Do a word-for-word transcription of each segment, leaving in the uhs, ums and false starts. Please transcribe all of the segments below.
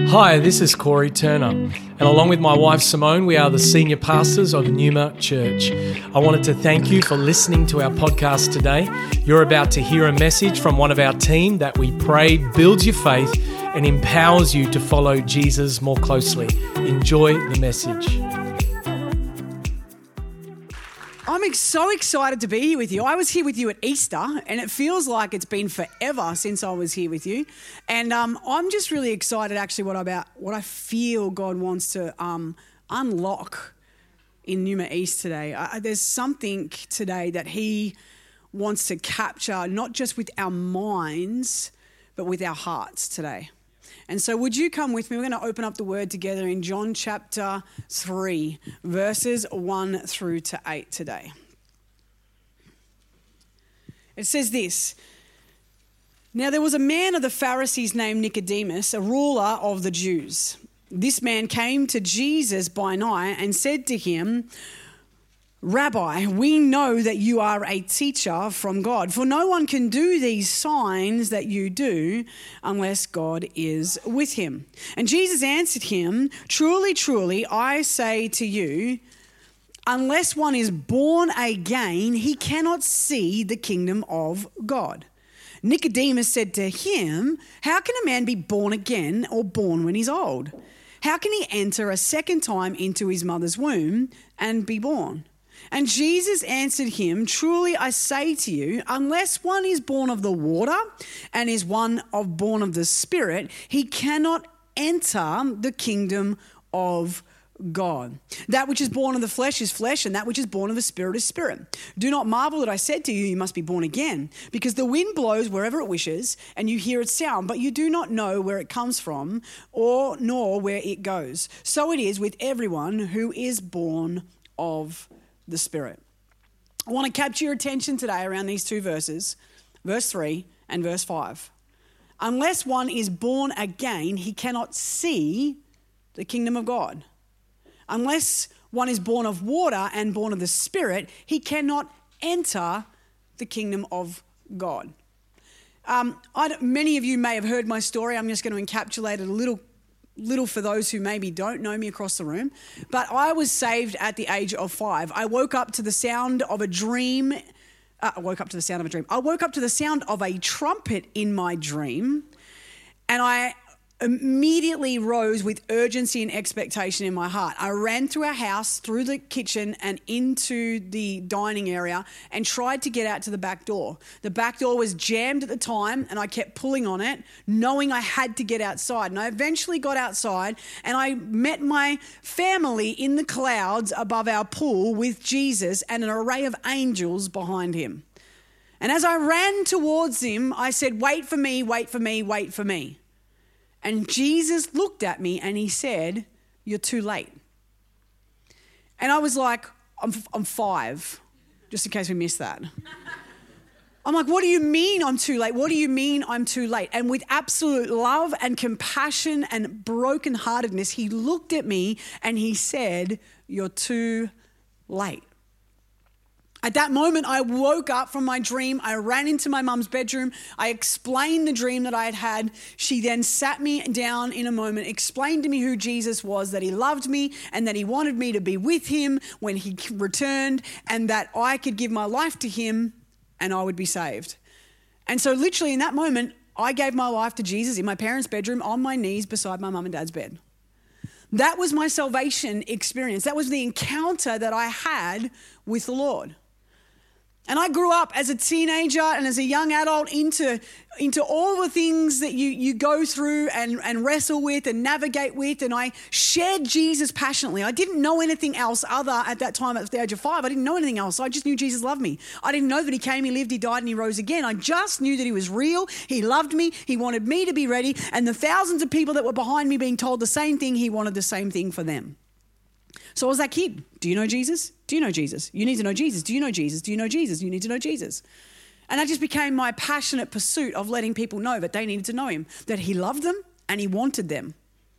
Hi, this is Corey Turner, and along with my wife Simone, we are the senior pastors of Numa Church. I wanted to thank you for listening to our podcast today. You're about to hear a message from one of our team that we pray builds your faith and empowers you to follow Jesus more closely. Enjoy the message. I'm so excited to be here with you. I was here with you at Easter, and it feels like it's been forever since I was here with you. And um, I'm just really excited, actually, what about what I feel God wants to um, unlock in Numa East today. I, there's something today that He wants to capture, not just with our minds, but with our hearts today. And so would you come with me? We're going to open up the Word together in John chapter three, verses one through to eight today. It says this: Now there was a man of the Pharisees named Nicodemus, a ruler of the Jews. This man came to Jesus by night and said to him, Rabbi, we know that you are a teacher from God, for no one can do these signs that you do unless God is with him. And Jesus answered him, Truly, truly, I say to you, unless one is born again, he cannot see the kingdom of God. Nicodemus said to him, How can a man be born again or born when he's old? How can he enter a second time into his mother's womb and be born? And Jesus answered him, Truly I say to you, unless one is born of the water and is one of born of the Spirit, he cannot enter the kingdom of God. That which is born of the flesh is flesh, and that which is born of the Spirit is spirit. Do not marvel that I said to you, you must be born again, because the wind blows wherever it wishes, and you hear its sound, but you do not know where it comes from, or nor where it goes. So it is with everyone who is born of the Spirit. I want to capture your attention today around these two verses, verse three and verse five. Unless one is born again, he cannot see the kingdom of God. Unless one is born of water and born of the Spirit, he cannot enter the kingdom of God. Um, I, many of you may have heard my story. I'm just going to encapsulate it a little little for those who maybe don't know me across the room. But I was saved at the age of five. I woke up to the sound of a dream. Uh, I woke up to the sound of a dream. I woke up to the sound of a trumpet in my dream, and I immediately rose with urgency and expectation in my heart. I ran through our house, through the kitchen and into the dining area, and tried to get out to the back door. The back door was jammed at the time, and I kept pulling on it, knowing I had to get outside. And I eventually got outside, and I met my family in the clouds above our pool with Jesus and an array of angels behind him. And as I ran towards him, I said, Wait for me, wait for me, wait for me. And Jesus looked at me and he said, You're too late. And I was like, I'm, I'm five, just in case we missed that. I'm like, what do you mean I'm too late? What do you mean I'm too late? And with absolute love and compassion and brokenheartedness, he looked at me and he said, You're too late. At that moment, I woke up from my dream. I ran into my mum's bedroom. I explained the dream that I had had. She then sat me down in a moment, explained to me who Jesus was, that he loved me and that he wanted me to be with him when he returned, and that I could give my life to him and I would be saved. And so literally in that moment, I gave my life to Jesus in my parents' bedroom on my knees beside my mum and dad's bed. That was my salvation experience. That was the encounter that I had with the Lord. And I grew up as a teenager and as a young adult into, into all the things that you, you go through and, and wrestle with and navigate with. And I shared Jesus passionately. I didn't know anything else other at that time at the age of five. I didn't know anything else. I just knew Jesus loved me. I didn't know that he came, he lived, he died, and he rose again. I just knew that he was real. He loved me. He wanted me to be ready. And the thousands of people that were behind me being told the same thing, he wanted the same thing for them. So I was that kid. Do you know Jesus? Do you know Jesus? You need to know Jesus. Do you know Jesus? Do you know Jesus? You need to know Jesus. And that just became my passionate pursuit of letting people know that they needed to know him, that he loved them and he wanted them.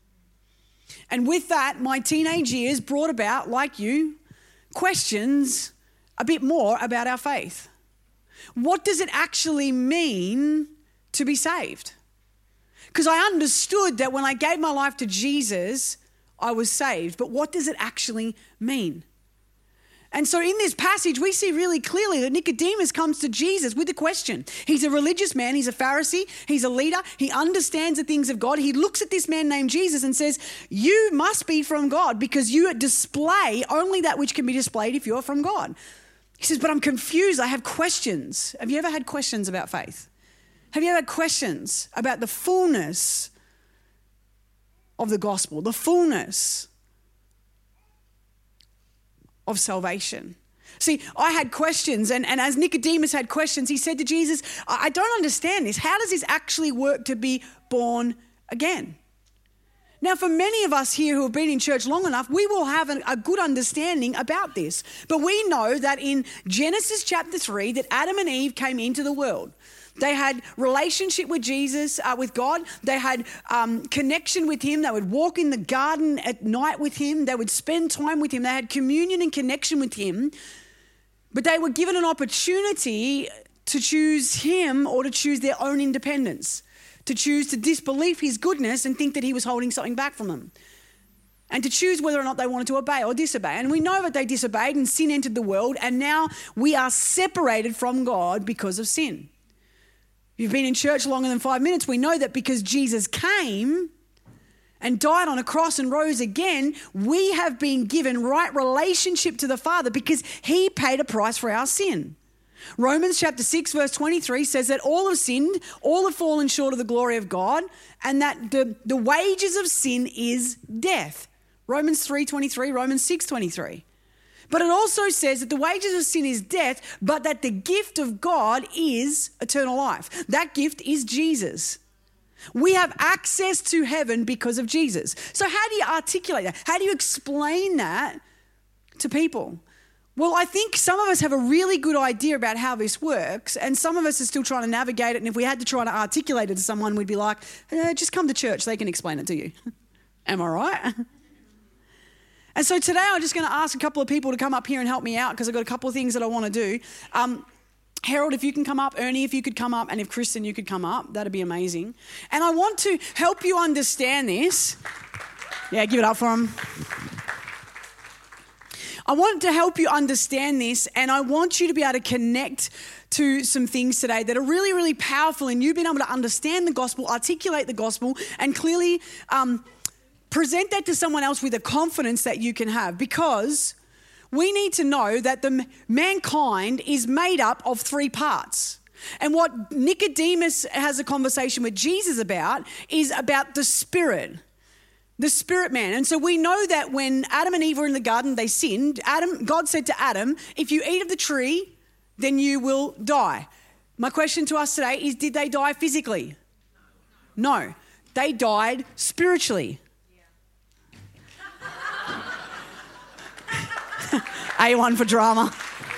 And with that, my teenage years brought about, like you, questions a bit more about our faith. What does it actually mean to be saved? Because I understood that when I gave my life to Jesus, I was saved. But what does it actually mean? And so in this passage, we see really clearly that Nicodemus comes to Jesus with a question. He's a religious man. He's a Pharisee. He's a leader. He understands the things of God. He looks at this man named Jesus and says, you must be from God because you display only that which can be displayed if you're from God. He says, but I'm confused. I have questions. Have you ever had questions about faith? Have you ever had questions about the fullness of the gospel, the fullness of salvation? See, I had questions, and, and as Nicodemus had questions, he said to Jesus, I, I don't understand this. How does this actually work to be born again? Now, for many of us here who have been in church long enough, we will have an, a good understanding about this. But we know that in Genesis chapter three, that Adam and Eve came into the world. They had relationship with Jesus, uh, with God. They had um, connection with him. They would walk in the garden at night with him. They would spend time with him. They had communion and connection with him. But they were given an opportunity to choose him or to choose their own independence, to choose to disbelieve his goodness and think that he was holding something back from them, and to choose whether or not they wanted to obey or disobey. And we know that they disobeyed and sin entered the world, and now we are separated from God because of sin. If you've been in church longer than five minutes, we know that because Jesus came and died on a cross and rose again, we have been given right relationship to the Father because he paid a price for our sin. Romans chapter six verse twenty-three says that all have sinned, all have fallen short of the glory of God, and that the, the wages of sin is death. Romans three twenty-three, Romans six twenty-three. But it also says that the wages of sin is death, but that the gift of God is eternal life. That gift is Jesus. We have access to heaven because of Jesus. So how do you articulate that? How do you explain that to people? Well, I think some of us have a really good idea about how this works, and some of us are still trying to navigate it. And if we had to try to articulate it to someone, we'd be like, eh, just come to church. They can explain it to you. Am I right? And so today I'm just going to ask a couple of people to come up here and help me out because I've got a couple of things that I want to do. Um, Harold, if you can come up, Ernie, if you could come up, and if Kristen, you could come up, that'd be amazing. And I want to help you understand this. Yeah, give it up for them. I want to help you understand this, and I want you to be able to connect to some things today that are really, really powerful in you being able to understand the gospel, articulate the gospel, and clearly um, present that to someone else with a confidence that you can have, because we need to know that the mankind is made up of three parts. And what Nicodemus has a conversation with Jesus about is about the spirit, the spirit man. And so we know that when Adam and Eve were in the garden, they sinned. Adam, God said to Adam, if you eat of the tree, then you will die. My question to us today is, did they die physically? No, they died spiritually. A one for drama.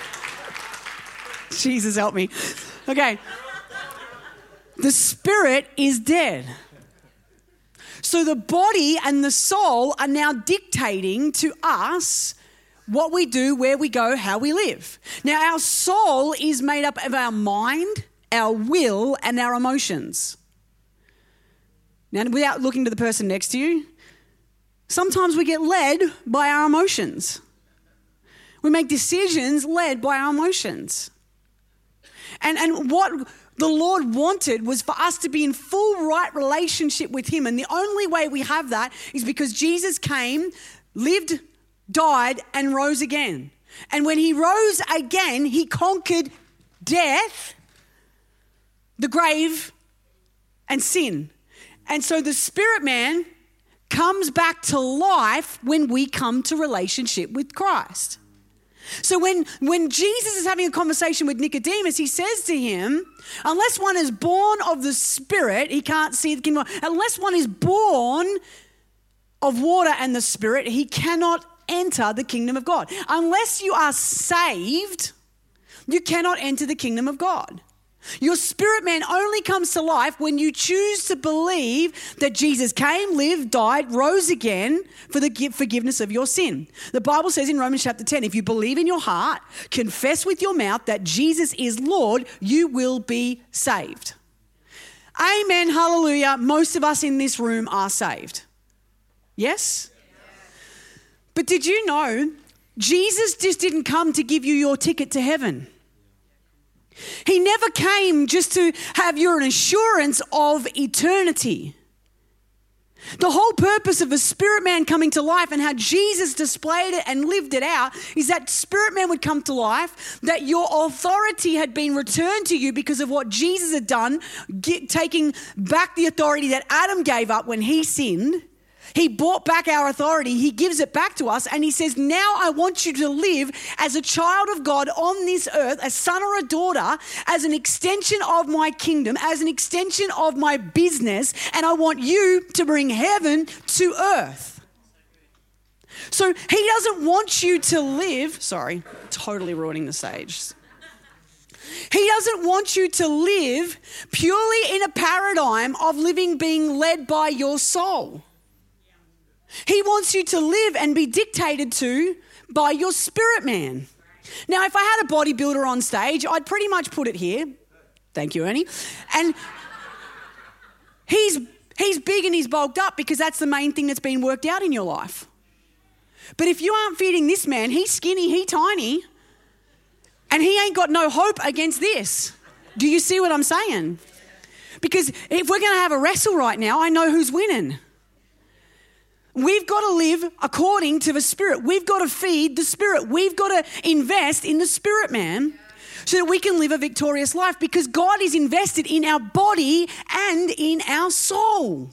Jesus help me. Okay. The spirit is dead. So the body and the soul are now dictating to us what we do, where we go, how we live. Now, our soul is made up of our mind, our will, and our emotions. Now, without looking to the person next to you, sometimes we get led by our emotions. We make decisions led by our emotions. And, and what the Lord wanted was for us to be in full right relationship with him. And the only way we have that is because Jesus came, lived, died, and rose again. And when he rose again, he conquered death, the grave, and sin. And so the spirit man comes back to life when we come to relationship with Christ. So when, when Jesus is having a conversation with Nicodemus, he says to him, unless one is born of the Spirit, he can't see the kingdom. Unless one is born of water and the Spirit, he cannot enter the kingdom of God. Unless you are saved, you cannot enter the kingdom of God. Your spirit man only comes to life when you choose to believe that Jesus came, lived, died, rose again for the forgiveness of your sin. The Bible says in Romans chapter ten, if you believe in your heart, confess with your mouth that Jesus is Lord, you will be saved. Amen, hallelujah. Most of us in this room are saved. Yes? But did you know Jesus just didn't come to give you your ticket to heaven? He never came just to have your assurance of eternity. The whole purpose of a spirit man coming to life and how Jesus displayed it and lived it out is that spirit man would come to life, that your authority had been returned to you because of what Jesus had done, get, taking back the authority that Adam gave up when he sinned. He bought back our authority. He gives it back to us. And he says, now I want you to live as a child of God on this earth, a son or a daughter, as an extension of my kingdom, as an extension of my business. And I want you to bring heaven to earth. So he doesn't want you to live, sorry, totally ruining the stage. He doesn't want you to live purely in a paradigm of living being led by your soul. He wants you to live and be dictated to by your spirit man. Now, if I had a bodybuilder on stage, I'd pretty much put it here. Thank you, Ernie. And he's he's big and he's bulked up because that's the main thing that's been worked out in your life. But if you aren't feeding this man, he's skinny, he's tiny, and he ain't got no hope against this. Do you see what I'm saying? Because if we're going to have a wrestle right now, I know who's winning. We've got to live according to the Spirit. We've got to feed the Spirit. We've got to invest in the Spirit man so that we can live a victorious life because God is invested in our body and in our soul.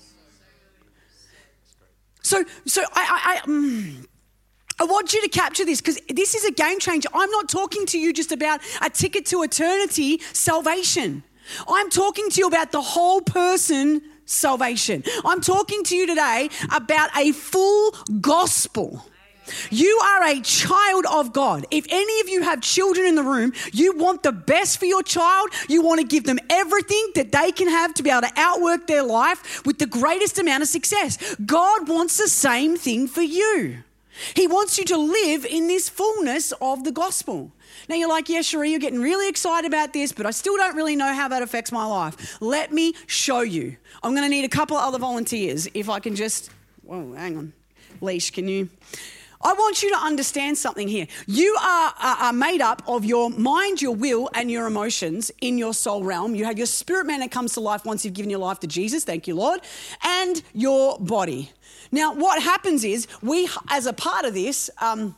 So, so I, I, I, mm, I want you to capture this because this is a game changer. I'm not talking to you just about a ticket to eternity salvation. I'm talking to you about the whole person salvation. I'm talking to you today about a full gospel. You are a child of God. If any of you have children in the room, you want the best for your child. You want to give them everything that they can have to be able to outwork their life with the greatest amount of success. God wants the same thing for you. He wants you to live in this fullness of the gospel. Now you're like, yeah, Cherie, you're getting really excited about this, but I still don't really know how that affects my life. Let me show you. I'm going to need a couple of other volunteers. If I can just, whoa, hang on. Leash, can you? I want you to understand something here. You are, are, are made up of your mind, your will, and your emotions in your soul realm. You have your spirit man that comes to life once you've given your life to Jesus, thank you, Lord, and your body. Now, what happens is we, as a part of this, um,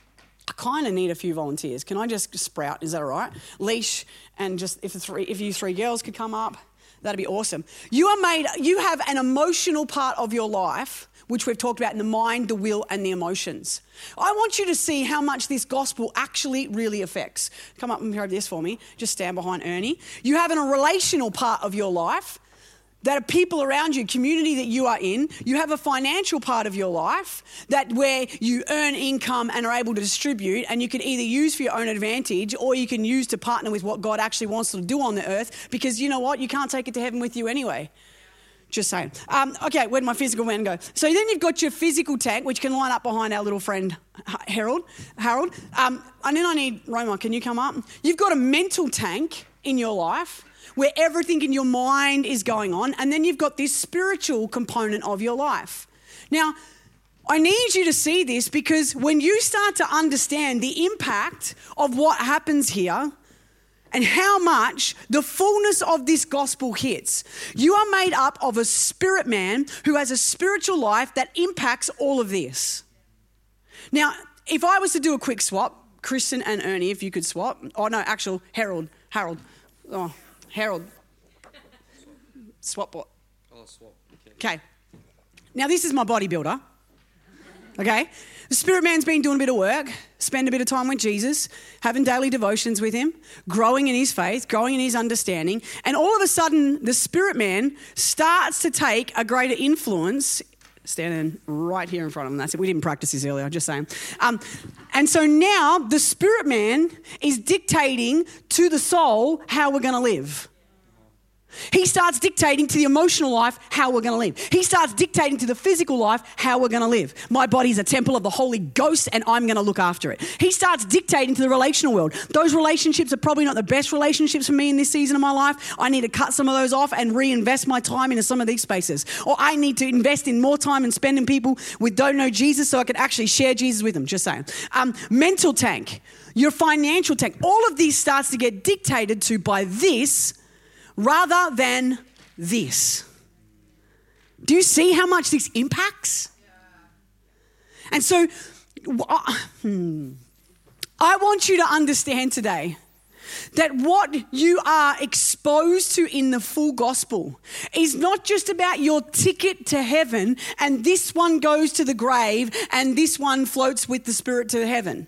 I kind of need a few volunteers. Can I just sprout? Is that all right? Leash, and just if the three, if you three girls could come up, that'd be awesome. You are made. You have an emotional part of your life, which we've talked about in the mind, the will, and the emotions. I want you to see how much this gospel actually really affects. Come up and grab this for me. Just stand behind Ernie. You have a relational part of your life. That are people around you, community that you are in. You have a financial part of your life that where you earn income and are able to distribute, and you can either use for your own advantage or you can use to partner with what God actually wants to do on the earth, because you know what? You can't take it to heaven with you anyway. Just saying. Um, okay, where'd my physical man go? So then you've got your physical tank, which can line up behind our little friend Harold. Harold. Um, and then I need Roma, can you come up? You've got a mental tank in your life where everything in your mind is going on, and then you've got this spiritual component of your life. Now, I need you to see this because when you start to understand the impact of what happens here and how much the fullness of this gospel hits, you are made up of a spirit man who has a spiritual life that impacts all of this. Now, if I was to do a quick swap, Kristen and Ernie, if you could swap. Oh, no, actual Harold. Harold. Oh. Harold, swap bot. Oh, swap. Okay. Now, this is my bodybuilder. Okay. The spirit man's been doing a bit of work, spend a bit of time with Jesus, having daily devotions with him, growing in his faith, growing in his understanding. And all of a sudden, the spirit man starts to take a greater influence. Standing right here in front of him. That's it. We didn't practice this earlier, I'm just saying. Um, and so now the spirit man is dictating to the soul how we're going to live. He starts dictating to the emotional life how we're going to live. He starts dictating to the physical life how we're going to live. My body is a temple of the Holy Ghost and I'm going to look after it. He starts dictating to the relational world. Those relationships are probably not the best relationships for me in this season of my life. I need to cut some of those off and reinvest my time into some of these spaces. Or I need to invest in more time and spending people with don't know Jesus so I can actually share Jesus with them. Just saying. Um, mental tank, your financial tank, all of these starts to get dictated to by this rather than this. Do you see how much this impacts? And so uh, hmm, I want you to understand today that what you are exposed to in the full gospel is not just about your ticket to heaven and this one goes to the grave and this one floats with the Spirit to heaven.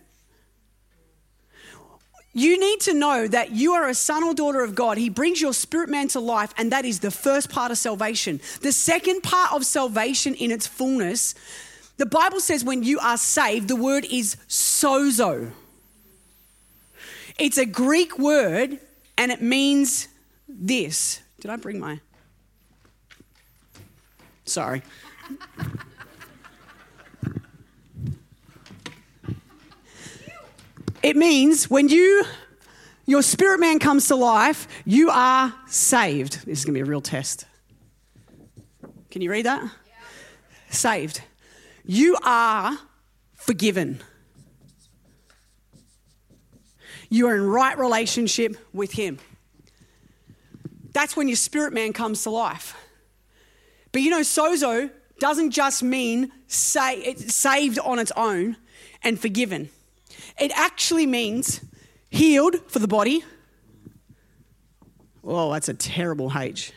You need to know that you are a son or daughter of God. He brings your spirit man to life, and that is the first part of salvation. The second part of salvation in its fullness, the Bible says when you are saved, the word is sozo. It's a Greek word, and it means this. Did I bring my... Sorry. It means when you, your spirit man comes to life, you are saved. This is going to be a real test. Can you read that? Yeah. Saved. You are forgiven. You are in right relationship with him. That's when your spirit man comes to life. But you know, sozo doesn't just mean sa- it's saved on its own and forgiven. It actually means healed for the body. Oh, that's a terrible H.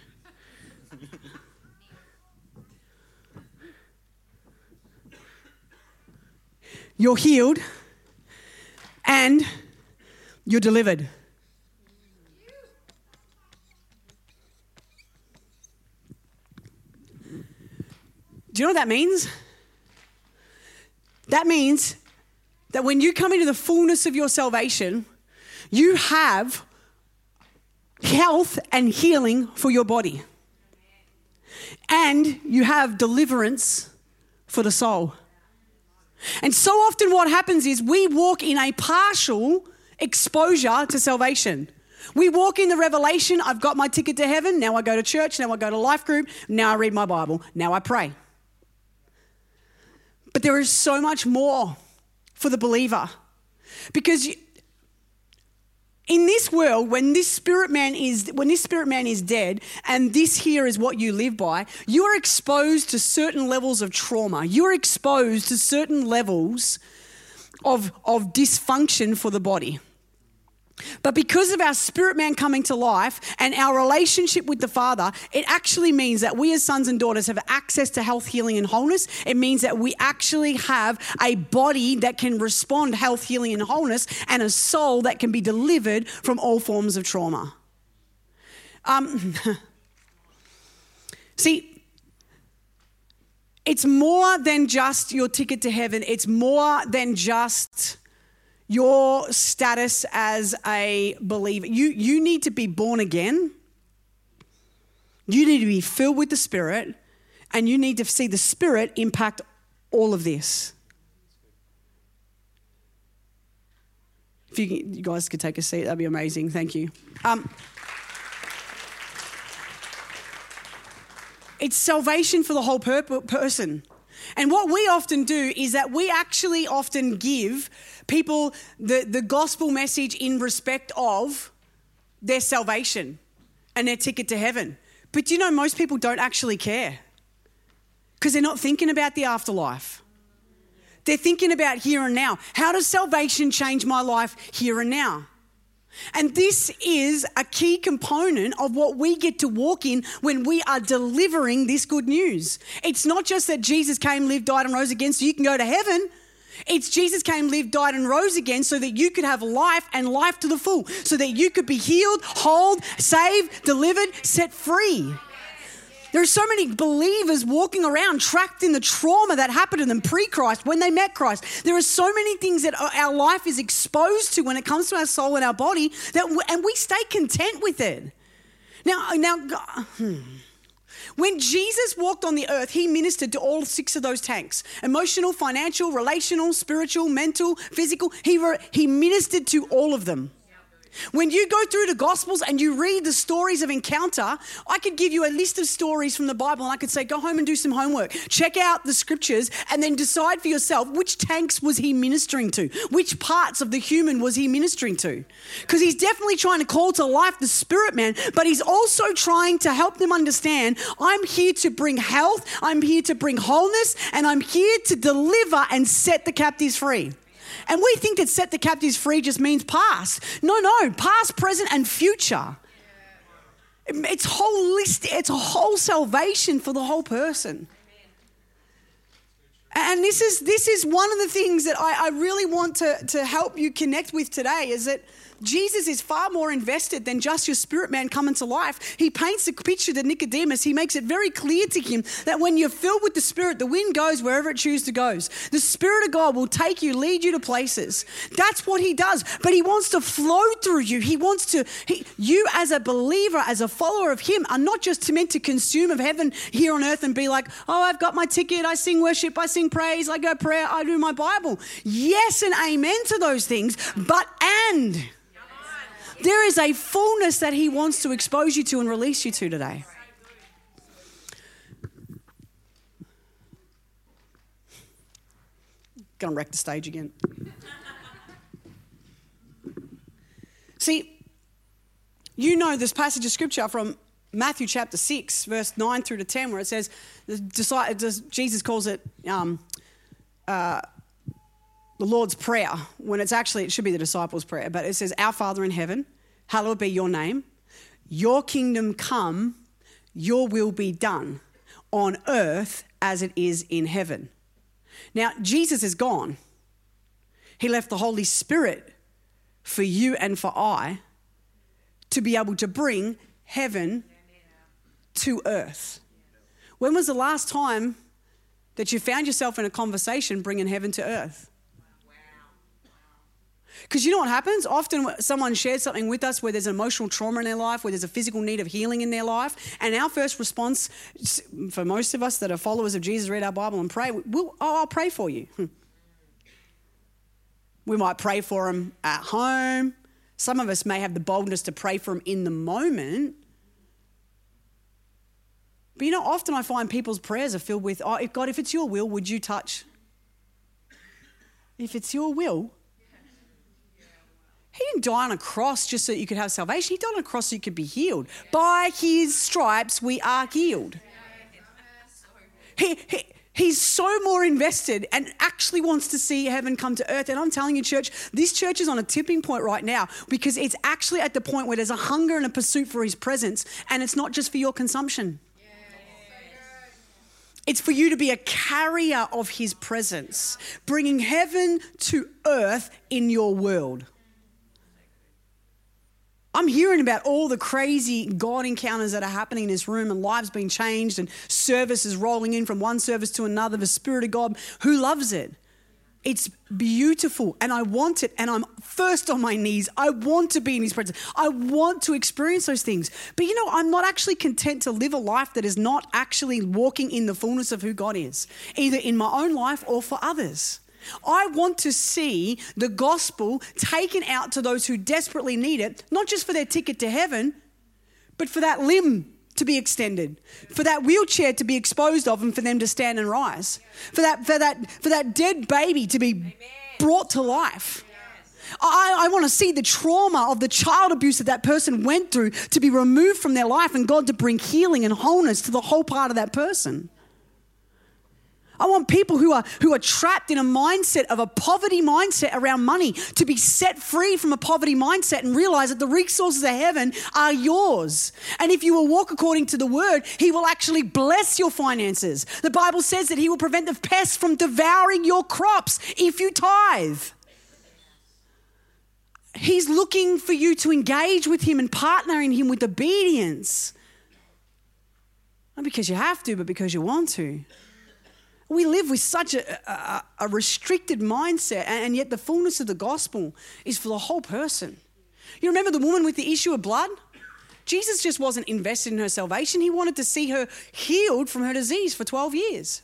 You're healed and you're delivered. Do you know what that means? That means that when you come into the fullness of your salvation, you have health and healing for your body. And you have deliverance for the soul. And so often what happens is we walk in a partial exposure to salvation. We walk in the revelation, I've got my ticket to heaven, now I go to church, now I go to life group, now I read my Bible, now I pray. But there is so much more for the believer. Because you, in this world, when this spirit man is when this spirit man is dead and this here is what you live by, you are exposed to certain levels of trauma. You're exposed to certain levels of, of dysfunction for the body. But because of our spirit man coming to life and our relationship with the Father, it actually means that we as sons and daughters have access to health, healing, and wholeness. It means that we actually have a body that can respond health, healing, and wholeness, and a soul that can be delivered from all forms of trauma. Um, see, it's more than just your ticket to heaven. It's more than just your status as a believer. You, you need to be born again. You need to be filled with the Spirit, and you need to see the Spirit impact all of this. If you, you guys could take a seat, that'd be amazing. Thank you. Um, it's salvation for the whole per- person. And what we often do is that we actually often give people the, the gospel message in respect of their salvation and their ticket to heaven. But you know, most people don't actually care because they're not thinking about the afterlife. They're thinking about here and now. How does salvation change my life here and now? And this is a key component of what we get to walk in when we are delivering this good news. It's not just that Jesus came, lived, died, and rose again so you can go to heaven. It's Jesus came, lived, died, and rose again so that you could have life and life to the full, so that you could be healed, whole, saved, delivered, set free. There are so many believers walking around trapped in the trauma that happened to them pre-Christ, when they met Christ. There are so many things that our life is exposed to when it comes to our soul and our body, that and we stay content with it. Now, now, hmm. When Jesus walked on the earth, he ministered to all six of those tanks: emotional, financial, relational, spiritual, mental, physical. He, re- he ministered to all of them. When you go through the Gospels and you read the stories of encounter, I could give you a list of stories from the Bible and I could say, go home and do some homework. Check out the scriptures and then decide for yourself which tanks was he ministering to? Which parts of the human was he ministering to? Because he's definitely trying to call to life the spirit man, but he's also trying to help them understand, I'm here to bring health, I'm here to bring wholeness, and I'm here to deliver and set the captives free. And we think that set the captives free just means past. No, no, past, present, and future. It's holistic. It's a whole salvation for the whole person. And this is this is one of the things that I, I really want to, to help you connect with today, is that Jesus is far more invested than just your spirit man coming to life. He paints a picture to Nicodemus. He makes it very clear to him that when you're filled with the Spirit, the wind goes wherever it chooses to go. The Spirit of God will take you, lead you to places. That's what he does. But he wants to flow through you. He wants to, he, you as a believer, as a follower of him, are not just meant to consume of heaven here on earth and be like, oh, I've got my ticket, I sing worship, I sing praise, I go prayer, I do my Bible. Yes and amen to those things, but and... there is a fullness that he wants to expose you to and release you to today. Gonna wreck the stage again. See, you know this passage of scripture from Matthew chapter six, verse nine through to ten, where it says, Jesus calls it um, uh, the Lord's Prayer, when it's actually, it should be the disciples' prayer, but it says, Our Father in heaven, hallowed be your name. Your kingdom come, your will be done on earth as it is in heaven. Now, Jesus is gone. He left the Holy Spirit for you and for I to be able to bring heaven to earth. When was the last time that you found yourself in a conversation bringing heaven to earth? Because you know what happens? Often someone shares something with us where there's an emotional trauma in their life, where there's a physical need of healing in their life. And our first response, for most of us that are followers of Jesus, read our Bible and pray, we'll, oh, I'll pray for you. We might pray for them at home. Some of us may have the boldness to pray for them in the moment. But you know, often I find people's prayers are filled with, oh, if God, if it's your will, would you touch? If it's your will. He didn't die on a cross just so that you could have salvation. He died on a cross so you could be healed. By his stripes, we are healed. He, he, he's so more invested and actually wants to see heaven come to earth. And I'm telling you, church, this church is on a tipping point right now, because it's actually at the point where there's a hunger and a pursuit for his presence. And it's not just for your consumption. It's for you to be a carrier of his presence, bringing heaven to earth in your world. I'm hearing about all the crazy God encounters that are happening in this room, and lives being changed and services rolling in from one service to another. The Spirit of God, who loves it? It's beautiful, and I want it, and I'm first on my knees. I want to be in his presence. I want to experience those things. But you know, I'm not actually content to live a life that is not actually walking in the fullness of who God is, either in my own life or for others. I want to see the gospel taken out to those who desperately need it, not just for their ticket to heaven, but for that limb to be extended, for that wheelchair to be exposed of and for them to stand and rise, for that for that for that dead baby to be Amen. Brought to life. Yes. I, I want to see the trauma of the child abuse that that person went through to be removed from their life, and God to bring healing and wholeness to the whole part of that person. I want people who are who are trapped in a mindset of a poverty mindset around money to be set free from a poverty mindset and realize that the resources of heaven are yours. And if you will walk according to the word, he will actually bless your finances. The Bible says that he will prevent the pests from devouring your crops if you tithe. He's looking for you to engage with him and partner in him with obedience. Not because you have to, but because you want to. We live with such a, a, a restricted mindset, and yet the fullness of the gospel is for the whole person. You remember the woman with the issue of blood? Jesus just wasn't invested in her salvation. He wanted to see her healed from her disease for twelve years.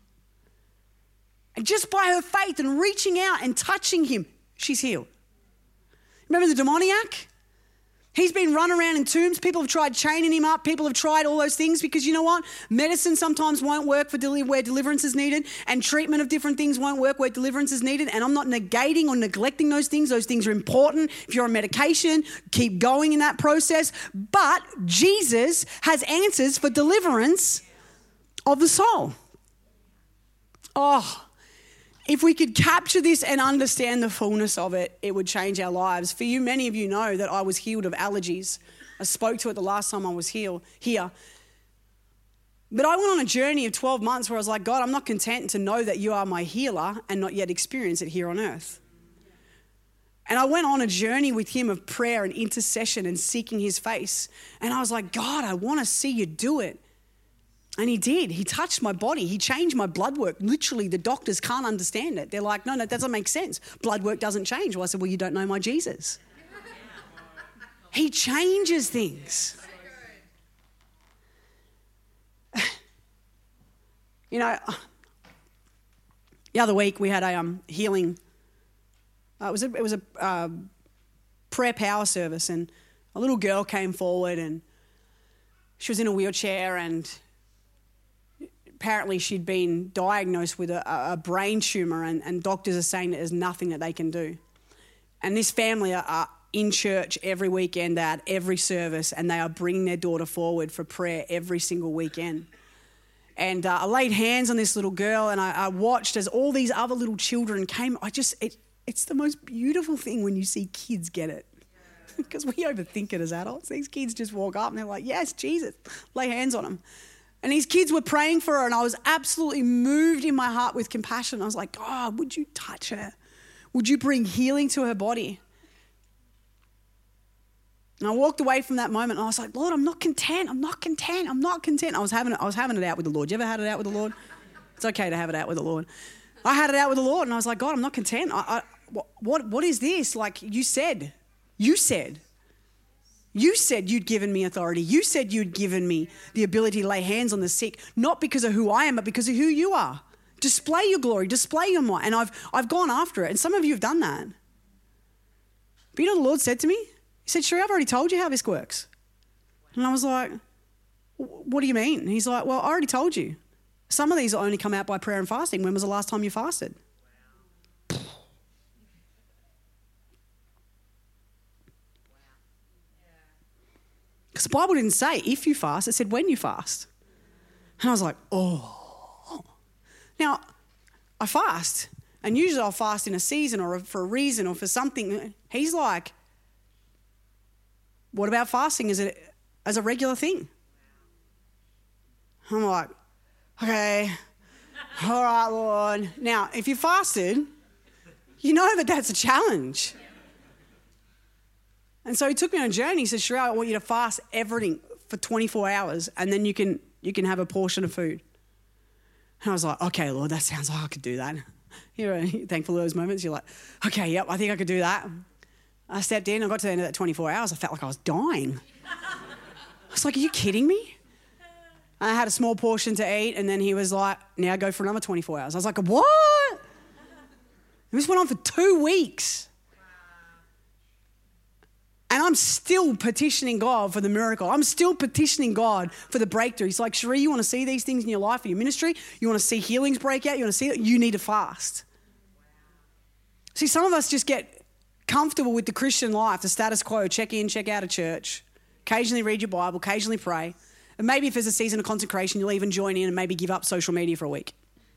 And just by her faith and reaching out and touching him, she's healed. Remember the demoniac? He's been run around in tombs. People have tried chaining him up. People have tried all those things because you know what? Medicine sometimes won't work for deli- where deliverance is needed, and treatment of different things won't work where deliverance is needed. And I'm not negating or neglecting those things. Those things are important. If you're on medication, keep going in that process. But Jesus has answers for deliverance of the soul. Oh, if we could capture this and understand the fullness of it, it would change our lives. For you, many of you know that I was healed of allergies. I spoke to it the last time I was healed, here. But I went on a journey of twelve months where I was like, God, I'm not content to know that you are my healer and not yet experience it here on earth. And I went on a journey with him of prayer and intercession and seeking his face. And I was like, God, I want to see you do it. And he did. He touched my body. He changed my blood work. Literally, the doctors can't understand it. They're like, no, no, that doesn't make sense. Blood work doesn't change. Well, I said, well, you don't know my Jesus. He changes things. You know, the other week we had a um, healing. Uh, it was a, it was a uh, prayer power service, and a little girl came forward, and she was in a wheelchair, and apparently she'd been diagnosed with a, a brain tumour, and, and doctors are saying that there's nothing that they can do. And this family are, are in church every weekend, they're at every service, and they are bringing their daughter forward for prayer every single weekend. And uh, I laid hands on this little girl, and I, I watched as all these other little children came. I just, it, it's the most beautiful thing when you see kids get it. Because we overthink it as adults. These kids just walk up and they're like, yes, Jesus, lay hands on them. And these kids were praying for her, and I was absolutely moved in my heart with compassion. I was like, God, would you touch her? Would you bring healing to her body? And I walked away from that moment, and I was like, Lord, I'm not content. I'm not content. I'm not content. I was having it, I was having it out with the Lord. You ever had it out with the Lord? It's okay to have it out with the Lord. I had it out with the Lord, and I was like, God, I'm not content. I, I, what, what, what is this? Like you said, you said. You said you'd given me authority. You said you'd given me the ability to lay hands on the sick, not because of who I am, but because of who you are. Display your glory, display your might. And I've I've gone after it, and some of you have done that. But you know what the Lord said to me? He said, Sheree, I've already told you how this works. And I was like, what do you mean? And he's like, well, I already told you. Some of these will only come out by prayer and fasting. When was the last time you fasted? Because the Bible didn't say if you fast, it said when you fast. And I was like, oh. Now, I fast, and usually I'll fast in a season or for a reason or for something. He's like, what about fasting as a, as a regular thing? I'm like, okay, all right, Lord. Now, if you fasted, you know that that's a challenge. And so he took me on a journey. He said, Sheree, I want you to fast everything for twenty-four hours, and then you can you can have a portion of food. And I was like, okay, Lord, that sounds like I could do that. You're thankful for those moments. You're like, okay, yep, I think I could do that. I stepped in. I got to the end of that twenty-four hours. I felt like I was dying. I was like, are you kidding me? I had a small portion to eat, and then he was like, now go for another twenty-four hours. I was like, what? This went on for two weeks. And I'm still petitioning God for the miracle. I'm still petitioning God for the breakthrough. He's like, Sheree, you want to see these things in your life, in your ministry? You want to see healings break out? You want to see it? You need to fast. See, some of us just get comfortable with the Christian life, the status quo, check in, check out of church, occasionally read your Bible, occasionally pray. And maybe if there's a season of consecration, you'll even join in and maybe give up social media for a week.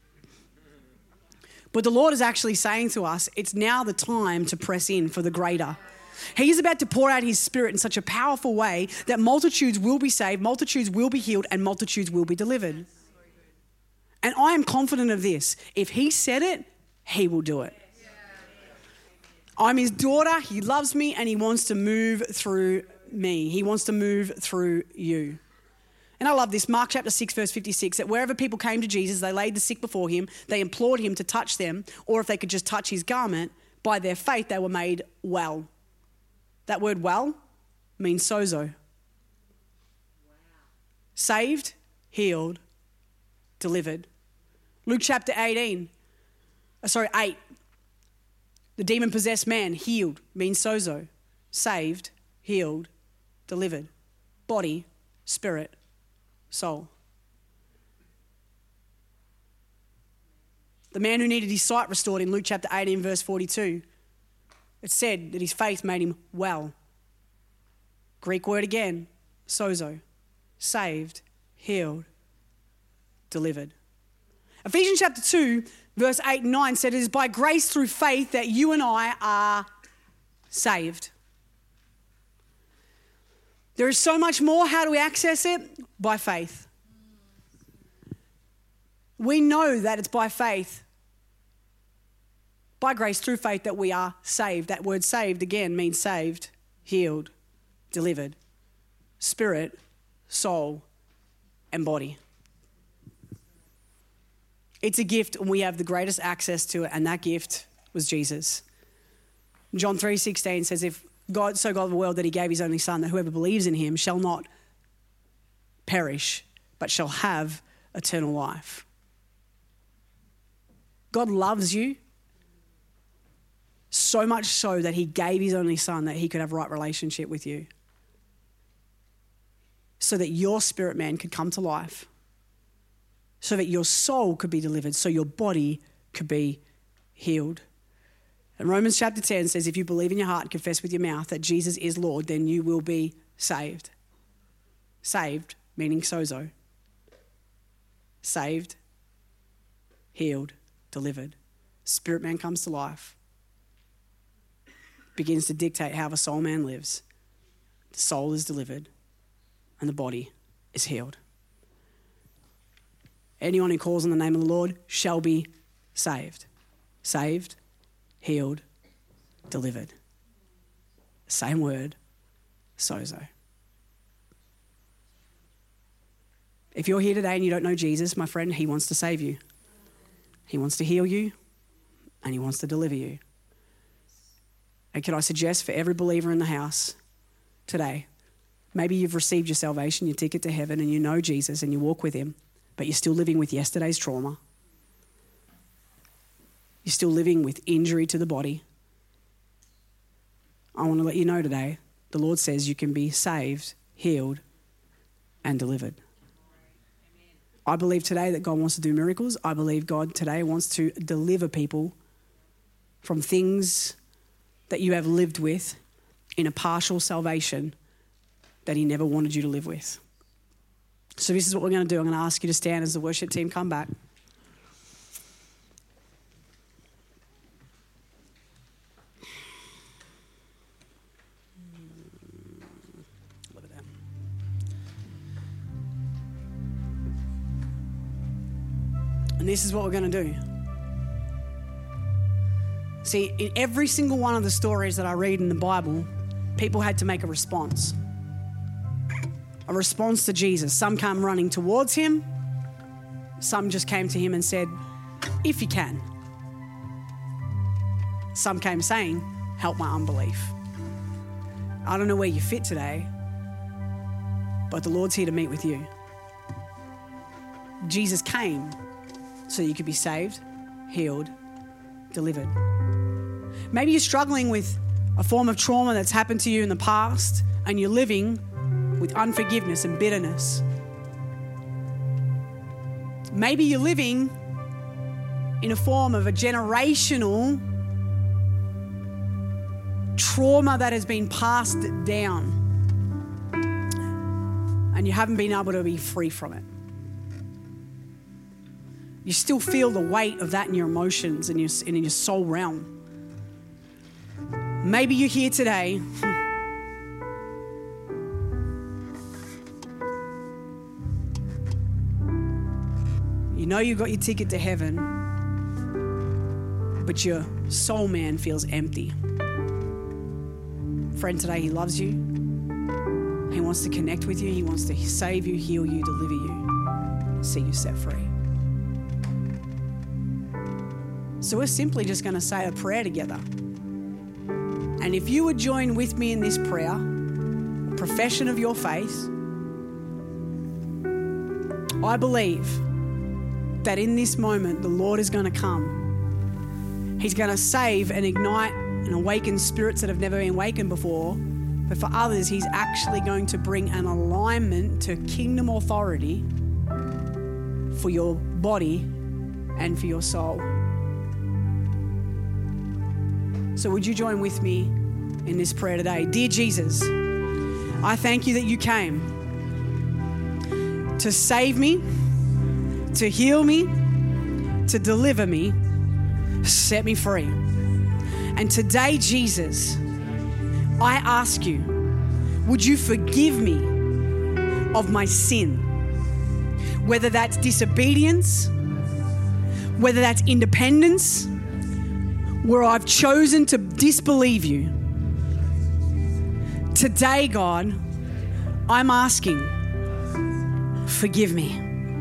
But the Lord is actually saying to us, it's now the time to press in for the greater. He is about to pour out his spirit in such a powerful way that multitudes will be saved, multitudes will be healed, and multitudes will be delivered. And I am confident of this. If he said it, he will do it. I'm his daughter, he loves me, and he wants to move through me. He wants to move through you. And I love this, Mark chapter six, verse fifty-six, that wherever people came to Jesus, they laid the sick before him, they implored him to touch them, or if they could just touch his garment, by their faith they were made well. That word well means sozo. saved, healed, delivered. Luke chapter eighteen, uh, sorry, eight. The demon-possessed man, healed, means sozo. Saved, healed, delivered. Body, spirit, soul. The man who needed his sight restored in Luke chapter eighteen, verse forty-two. It said that his faith made him well. Greek word again, sozo. Saved, healed, delivered. Ephesians chapter two, verse eight and nine said, it is by grace through faith that you and I are saved. There is so much more. How do we access it? By faith. We know that it's by faith, by grace through faith, that we are saved. That word saved again means saved, healed, delivered. Spirit, soul, and body. It's a gift and we have the greatest access to it, and that gift was Jesus. John three sixteen says, if God so God of the world that he gave his only son, that whoever believes in him shall not perish, but shall have eternal life. God loves you so much so that he gave his only son that he could have right relationship with you, so that your spirit man could come to life, so that your soul could be delivered, so your body could be healed. And Romans chapter ten says, if you believe in your heart and confess with your mouth that Jesus is Lord, then you will be saved. Saved, meaning sozo. Saved, healed, delivered. Spirit man comes to life, begins to dictate how the soul man lives. The soul is delivered and the body is healed. Anyone who calls on the name of the Lord shall be saved. Saved, healed, delivered. Same word, sozo. If you're here today and you don't know Jesus, my friend, he wants to save you. He wants to heal you and he wants to deliver you. And can I suggest for every believer in the house today, maybe you've received your salvation, your ticket to heaven, and you know Jesus and you walk with him, but you're still living with yesterday's trauma. You're still living with injury to the body. I want to let you know today, the Lord says you can be saved, healed, and delivered. I believe today that God wants to do miracles. I believe God today wants to deliver people from things that you have lived with in a partial salvation that he never wanted you to live with. So this is what we're going to do. I'm going to ask you to stand as the worship team come back. And this is what we're going to do. See, in every single one of the stories that I read in the Bible, people had to make a response. A response to Jesus. Some came running towards him. Some just came to him and said, if you can. Some came saying, help my unbelief. I don't know where you fit today, but the Lord's here to meet with you. Jesus came so you could be saved, healed, delivered. Maybe you're struggling with a form of trauma that's happened to you in the past and you're living with unforgiveness and bitterness. Maybe you're living in a form of a generational trauma that has been passed down and you haven't been able to be free from it. You still feel the weight of that in your emotions and, your, and in your soul realm. Maybe you're here today. You know you got your ticket to heaven, but your soul man feels empty. Friend, today he loves you. He wants to connect with you. He wants to save you, heal you, deliver you, see you set free. So we're simply just going to say a prayer together. And if you would join with me in this prayer, a profession of your faith, I believe that in this moment, the Lord is going to come. He's going to save and ignite and awaken spirits that have never been awakened before. But for others, he's actually going to bring an alignment to kingdom authority for your body and for your soul. So would you join with me in this prayer today? Dear Jesus, I thank you that you came to save me, to heal me, to deliver me, set me free. And today, Jesus, I ask you, would you forgive me of my sin? Whether that's disobedience, whether that's independence, where I've chosen to disbelieve you. Today, God, I'm asking, forgive me.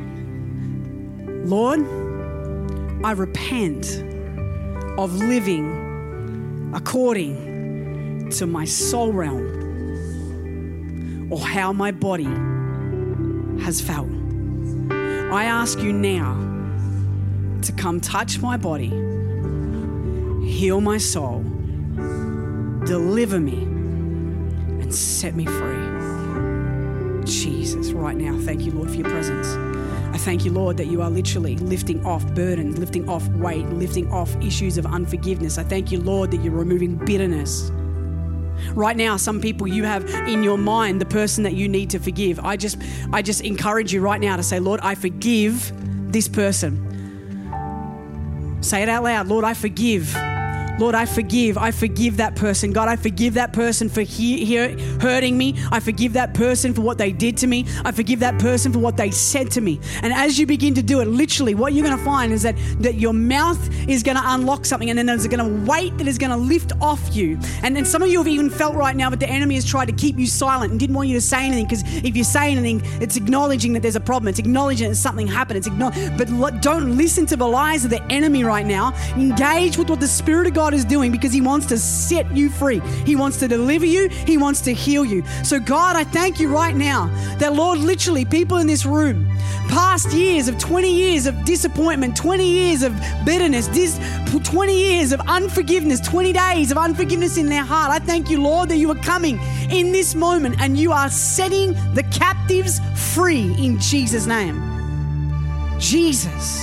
Lord, I repent of living according to my soul realm or how my body has felt. I ask you now to come touch my body, heal my soul, deliver me, and set me free. Jesus, right now, thank you, Lord, for your presence. I thank you, Lord, that you are literally lifting off burdens, lifting off weight, lifting off issues of unforgiveness. I thank you, Lord, that you're removing bitterness. Right now, some people, you have in your mind the person that you need to forgive. I just, I just encourage you right now to say, Lord, I forgive this person. Say it out loud. Lord, I forgive. Lord, I forgive. I forgive that person. God, I forgive that person for he- he- hurting me. I forgive that person for what they did to me. I forgive that person for what they said to me. And as you begin to do it, literally what you're going to find is that, that your mouth is going to unlock something, and then there's going to weight that is going to lift off you. And then some of you have even felt right now that the enemy has tried to keep you silent and didn't want you to say anything, because if you say anything, it's acknowledging that there's a problem. It's acknowledging that something happened. It's acknow- But lo- don't listen to the lies of the enemy right now. Engage with what the Spirit of God is doing, because he wants to set you free. He wants to deliver you. He wants to heal you. So God, I thank you right now that, Lord, literally people in this room, past years of twenty years of disappointment, twenty years of bitterness, this twenty years of unforgiveness, twenty days of unforgiveness in their heart. I thank you, Lord, that you are coming in this moment and you are setting the captives free in Jesus' name. Jesus.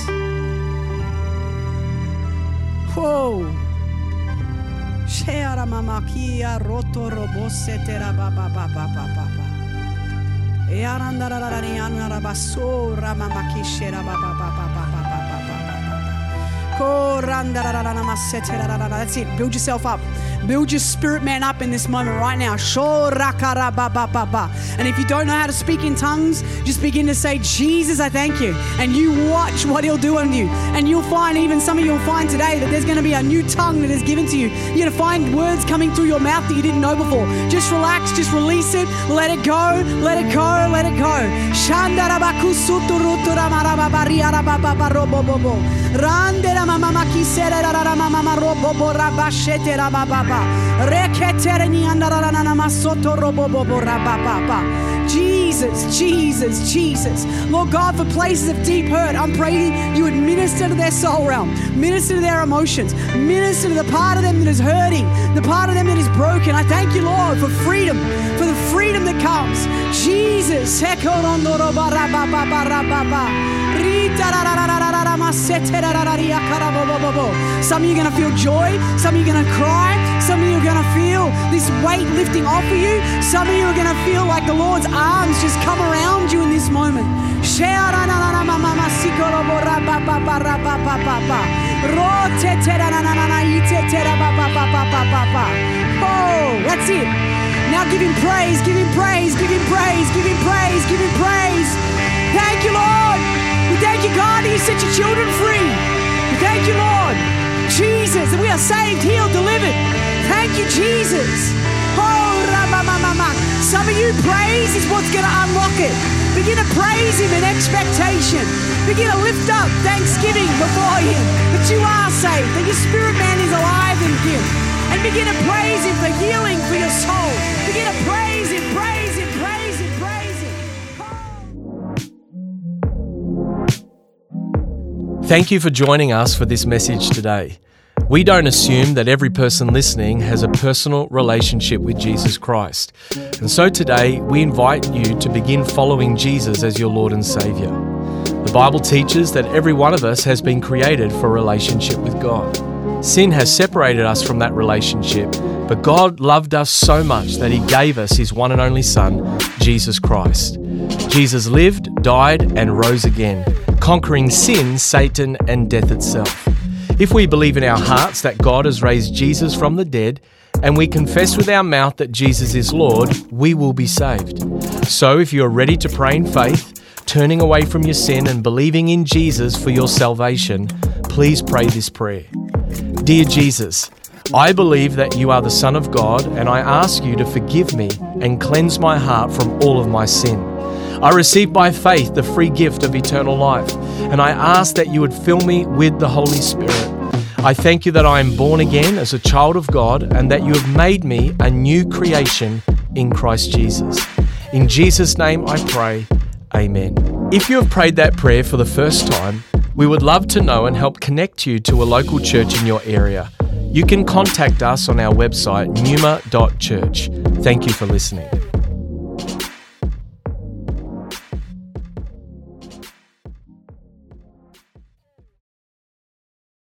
Whoa. Sheara mama kia roto robose tera ba ba ba ba ba ba ba. Earanda ra ra ra riana ra baso ra mama kishera ba ba ba ba ba ba ba ba ba ba. Koranda ra ra ra masete ra ra ra. That's it. Build yourself up. Build your spirit man up in this moment right now. Shorakara ba ba ba ba. And if you don't know how to speak in tongues, just begin to say, Jesus, I thank you. And you watch what he'll do on you. And you'll find, even some of you will find today, that there's going to be a new tongue that is given to you. You're going to find words coming through your mouth that you didn't know before. Just relax, just release it, let it go, let it go, let it go. Jesus, Jesus, Jesus. Lord God, for places of deep hurt, I'm praying you would minister to their soul realm, minister to their emotions, minister to the part of them that is hurting, the part of them that is broken. I thank you, Lord, for freedom, for the freedom that comes. Jesus. Some of you are going to feel joy. Some of you are going to cry. Some of you are going to feel this weight lifting off of you. Some of you are going to feel like the Lord's arms just come around you in this moment. Oh, that's it. Now give him praise, give him praise, give him praise, give him praise, give him praise. Thank you, Lord. We thank you, God, that you set your children free. We thank you, Lord. Jesus, that we are saved, healed, delivered. Thank you, Jesus. Oh, Ramamamama. Some of you, praise is what's going to unlock it. Begin to praise him in expectation. Begin to lift up thanksgiving before him that you are saved, that your spirit man is alive in him. And begin to praise him for healing for your soul. Begin to praise him, praise him, praise him, praise him. Oh. Thank you for joining us for this message today. We don't assume that every person listening has a personal relationship with Jesus Christ. And so today, we invite you to begin following Jesus as your Lord and Saviour. The Bible teaches that every one of us has been created for a relationship with God. Sin has separated us from that relationship, but God loved us so much that He gave us His one and only Son, Jesus Christ. Jesus lived, died, and rose again, conquering sin, Satan, and death itself. If we believe in our hearts that God has raised Jesus from the dead, and we confess with our mouth that Jesus is Lord, we will be saved. So if you are ready to pray in faith, turning away from your sin and believing in Jesus for your salvation, please pray this prayer. Dear Jesus, I believe that you are the Son of God, and I ask you to forgive me and cleanse my heart from all of my sin. I receive by faith the free gift of eternal life, and I ask that you would fill me with the Holy Spirit. I thank you that I am born again as a child of God and that you have made me a new creation in Christ Jesus. In Jesus' name I pray, amen. If you have prayed that prayer for the first time, we would love to know and help connect you to a local church in your area. You can contact us on our website, numa dot church. Thank you for listening.